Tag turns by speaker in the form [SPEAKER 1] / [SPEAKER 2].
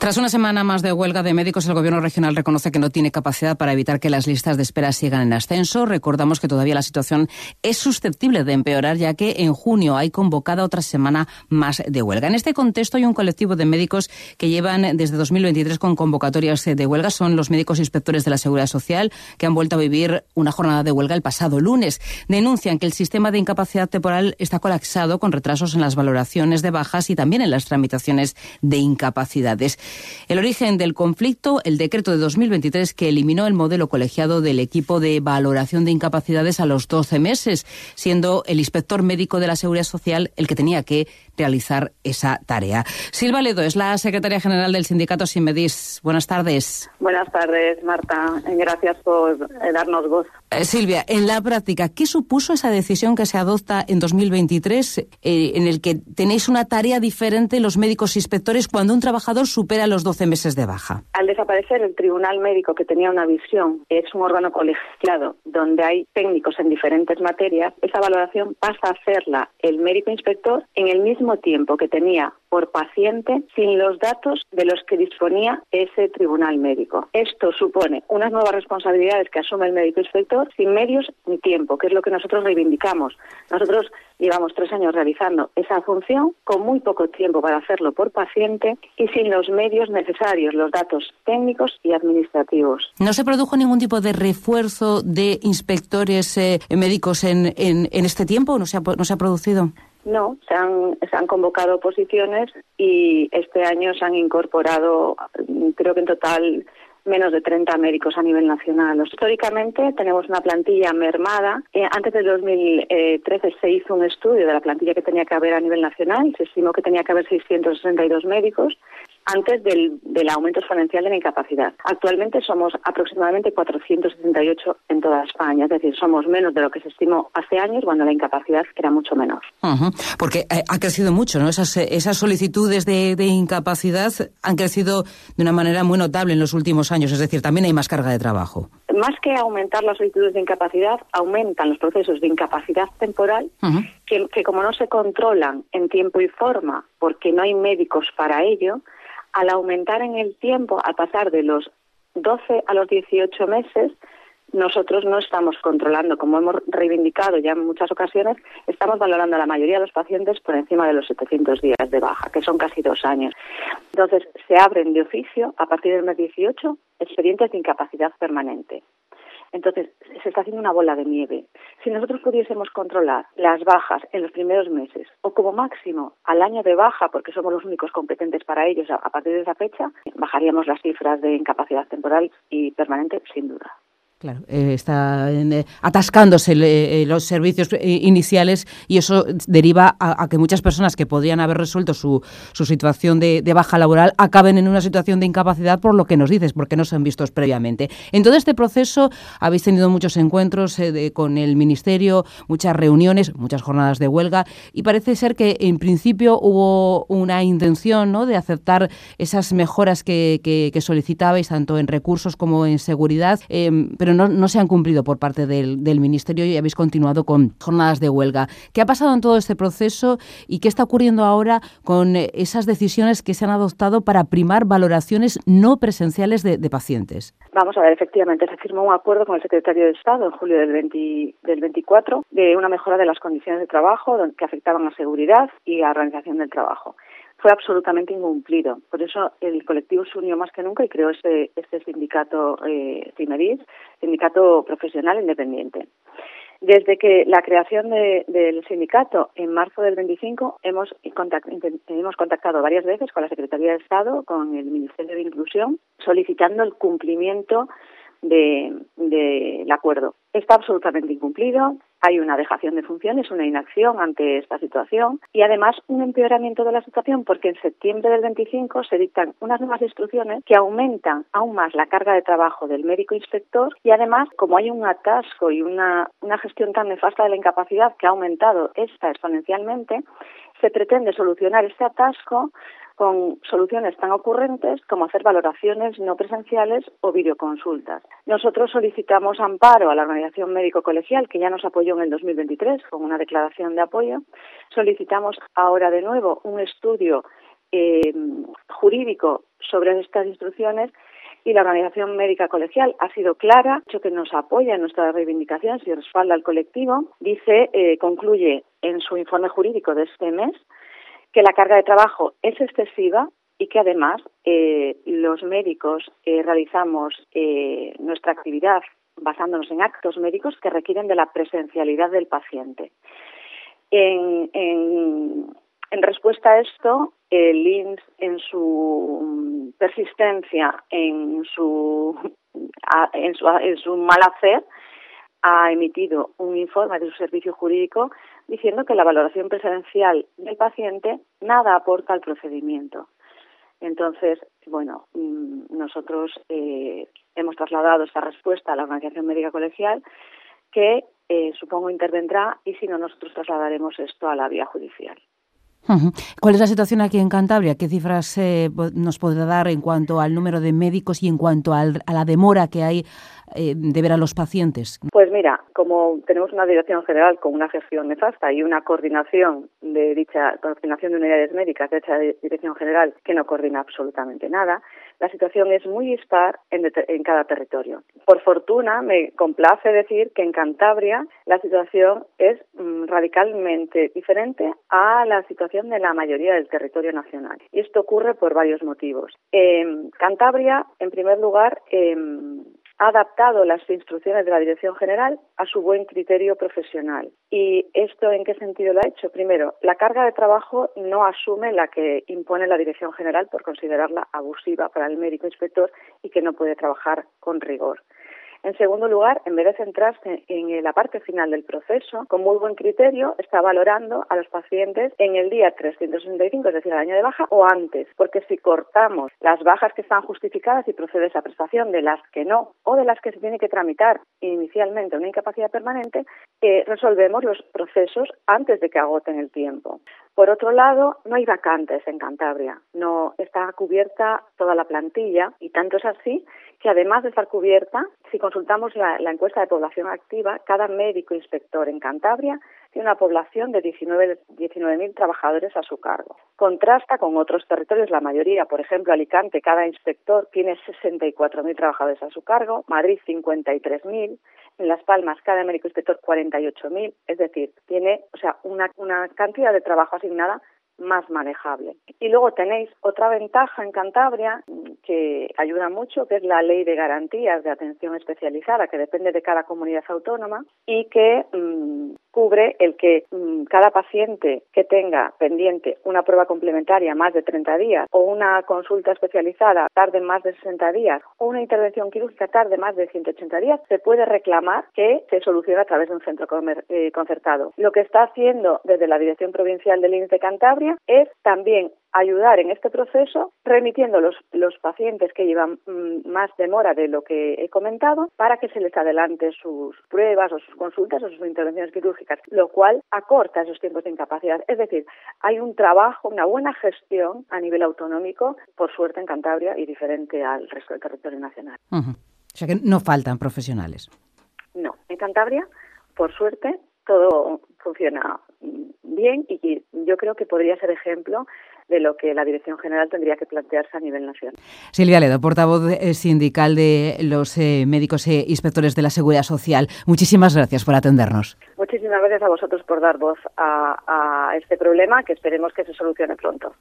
[SPEAKER 1] Tras una semana más de huelga de médicos, el Gobierno regional reconoce que no tiene capacidad para evitar que las listas de espera sigan en ascenso. Recordamos que todavía la situación es susceptible de empeorar, ya que en junio hay convocada otra semana más de huelga. En este contexto hay un colectivo de médicos que llevan desde 2023 con convocatorias de huelga. Son los médicos inspectores de la Seguridad Social, que han vuelto a vivir una jornada de huelga el pasado lunes. Denuncian que el sistema de incapacidad temporal está colapsado, con retrasos en las valoraciones de bajas y también en las tramitaciones de incapacidades. El origen del conflicto, el decreto de 2023 que eliminó el modelo colegiado del equipo de valoración de incapacidades a los 12 meses, siendo el inspector médico de la Seguridad Social el que tenía que realizar esa tarea. Silva Ledo es la secretaria general del sindicato Sinmedis. Buenas tardes.
[SPEAKER 2] Buenas tardes, Marta. Gracias por darnos voz.
[SPEAKER 1] Silvia, en la práctica, ¿qué supuso esa decisión que se adopta en 2023 en el que tenéis una tarea diferente los médicos inspectores cuando un trabajador supera los 12 meses de baja?
[SPEAKER 2] Al desaparecer el tribunal médico, que tenía una visión, es un órgano colegiado donde hay técnicos en diferentes materias, esa valoración pasa a hacerla el médico inspector en el mismo tiempo que tenía por paciente, sin los datos de los que disponía ese tribunal médico. Esto supone unas nuevas responsabilidades que asume el médico inspector sin medios ni tiempo, que es lo que nosotros reivindicamos. Nosotros llevamos 3 años realizando esa función con muy poco tiempo para hacerlo por paciente y sin los medios necesarios, los datos técnicos y administrativos.
[SPEAKER 1] ¿No se produjo ningún tipo de refuerzo de inspectores médicos en este tiempo? ¿No se ha producido?
[SPEAKER 2] No, se han convocado posiciones y este año se han incorporado, creo que en total, menos de 30 médicos a nivel nacional. Históricamente tenemos una plantilla mermada. Antes del 2013 se hizo un estudio de la plantilla que tenía que haber a nivel nacional. Se estimó que tenía que haber 662 médicos antes del aumento exponencial de la incapacidad. Actualmente somos aproximadamente 478 en toda España, es decir, somos menos de lo que se estimó hace años cuando la incapacidad era mucho menor.
[SPEAKER 1] Porque ha crecido mucho, ¿no? Esas solicitudes de incapacidad han crecido de una manera muy notable en los últimos años, es decir, también hay más carga de trabajo.
[SPEAKER 2] Más que aumentar las solicitudes de incapacidad, aumentan los procesos de incapacidad temporal que como no se controlan en tiempo y forma porque no hay médicos para ello, al aumentar en el tiempo, al pasar de los 12 a los 18 meses, nosotros no estamos controlando, como hemos reivindicado ya en muchas ocasiones, estamos valorando a la mayoría de los pacientes por encima de los 700 días de baja, que son casi 2 años. Entonces, se abren de oficio, a partir del mes 18, expedientes de incapacidad permanente. Entonces, se está haciendo una bola de nieve. Si nosotros pudiésemos controlar las bajas en los primeros meses, o como máximo al año de baja, porque somos los únicos competentes para ellos a partir de esa fecha, bajaríamos las cifras de incapacidad temporal y permanente sin duda.
[SPEAKER 1] Claro, está atascándose los servicios iniciales y eso deriva a que muchas personas que podrían haber resuelto su situación de baja laboral acaben en una situación de incapacidad por lo que nos dices, porque no se han visto previamente. En todo este proceso habéis tenido muchos encuentros con el Ministerio, muchas reuniones, muchas jornadas de huelga y parece ser que en principio hubo una intención, ¿no?, de aceptar esas mejoras que solicitabais tanto en recursos como en seguridad, pero no se han cumplido por parte del Ministerio y habéis continuado con jornadas de huelga. ¿Qué ha pasado en todo este proceso y qué está ocurriendo ahora con esas decisiones que se han adoptado para primar valoraciones no presenciales de pacientes?
[SPEAKER 2] Vamos a ver, efectivamente, se firmó un acuerdo con el secretario de Estado en julio del 24 de una mejora de las condiciones de trabajo que afectaban a seguridad y a organización del trabajo. Fue absolutamente incumplido. Por eso el colectivo se unió más que nunca y creó este sindicato Sinmedis, sindicato profesional independiente. Desde que la creación del sindicato en marzo del 25 hemos contactado varias veces con la Secretaría de Estado, con el Ministerio de Inclusión, solicitando el cumplimiento del acuerdo. Está absolutamente incumplido, hay una dejación de funciones, una inacción ante esta situación y además un empeoramiento de la situación porque en septiembre del 25 se dictan unas nuevas instrucciones que aumentan aún más la carga de trabajo del médico inspector y además, como hay un atasco y una gestión tan nefasta de la incapacidad que ha aumentado esta exponencialmente, se pretende solucionar este atasco con soluciones tan ocurrentes como hacer valoraciones no presenciales o videoconsultas. Nosotros solicitamos amparo a la Organización Médico Colegial, que ya nos apoyó en el 2023 con una declaración de apoyo. Solicitamos ahora de nuevo un estudio jurídico sobre estas instrucciones, y la Organización Médica Colegial ha sido clara, hecho que nos apoya en nuestra reivindicación y respalda al colectivo. Concluye en su informe jurídico de este mes que la carga de trabajo es excesiva y que además los médicos realizamos nuestra actividad basándonos en actos médicos que requieren de la presencialidad del paciente. En respuesta a esto, el INS, en su persistencia, en su mal hacer, ha emitido un informe de su servicio jurídico diciendo que la valoración presencial del paciente nada aporta al procedimiento. Entonces, bueno, nosotros hemos trasladado esta respuesta a la Organización Médica Colegial, que supongo intervendrá, y si no, nosotros trasladaremos esto a la vía judicial.
[SPEAKER 1] ¿Cuál es la situación aquí en Cantabria? ¿Qué cifras nos podrá dar en cuanto al número de médicos y en cuanto a la demora que hay de ver a los pacientes?
[SPEAKER 2] Pues mira, como tenemos una dirección general con una gestión nefasta y una coordinación de unidades médicas de dicha dirección general que no coordina absolutamente nada, la situación es muy dispar en cada territorio. Por fortuna, me complace decir que en Cantabria la situación es radicalmente diferente a la situación de la mayoría del territorio nacional. Y esto ocurre por varios motivos. Cantabria, en primer lugar, ha adaptado las instrucciones de la Dirección General a su buen criterio profesional. ¿Y esto en qué sentido lo ha hecho? Primero, la carga de trabajo no asume la que impone la Dirección General por considerarla abusiva para el médico inspector y que no puede trabajar con rigor. En segundo lugar, en vez de centrarse en la parte final del proceso, con muy buen criterio está valorando a los pacientes en el día 365, es decir, al año de baja, o antes, porque si cortamos las bajas que están justificadas y procede esa prestación de las que no, o de las que se tiene que tramitar inicialmente una incapacidad permanente, resolvemos los procesos antes de que agoten el tiempo. Por otro lado, no hay vacantes en Cantabria, no está cubierta toda la plantilla, y tanto es así que además de estar cubierta, si consultamos la encuesta de población activa, cada médico inspector en Cantabria tiene una población de 19.000 trabajadores a su cargo. Contrasta con otros territorios, la mayoría, por ejemplo, Alicante, cada inspector tiene 64.000 trabajadores a su cargo, Madrid 53.000, en Las Palmas cada médico inspector 48.000, es decir, tiene una cantidad de trabajo asignada más manejable. Y luego tenéis otra ventaja en Cantabria que ayuda mucho, que es la Ley de Garantías de Atención Especializada, que depende de cada comunidad autónoma y que cubre el que cada paciente que tenga pendiente una prueba complementaria más de 30 días o una consulta especializada tarde más de 60 días o una intervención quirúrgica tarde más de 180 días, se puede reclamar que se solucione a través de un centro concertado. Lo que está haciendo desde la Dirección Provincial del INS de Cantabria es también ayudar en este proceso, remitiendo los pacientes que llevan más demora de lo que he comentado, para que se les adelante sus pruebas o sus consultas o sus intervenciones quirúrgicas, lo cual acorta esos tiempos de incapacidad. Es decir, hay un trabajo, una buena gestión a nivel autonómico, por suerte en Cantabria, y diferente al resto del territorio nacional.
[SPEAKER 1] O sea que no faltan profesionales.
[SPEAKER 2] No, en Cantabria, por suerte, todo funciona bien y yo creo que podría ser ejemplo de lo que la Dirección General tendría que plantearse a nivel nacional.
[SPEAKER 1] Silvia Ledo, portavoz sindical de los médicos e inspectores de la Seguridad Social. Muchísimas gracias por atendernos.
[SPEAKER 2] Muchísimas gracias a vosotros por dar voz a este problema, que esperemos que se solucione pronto.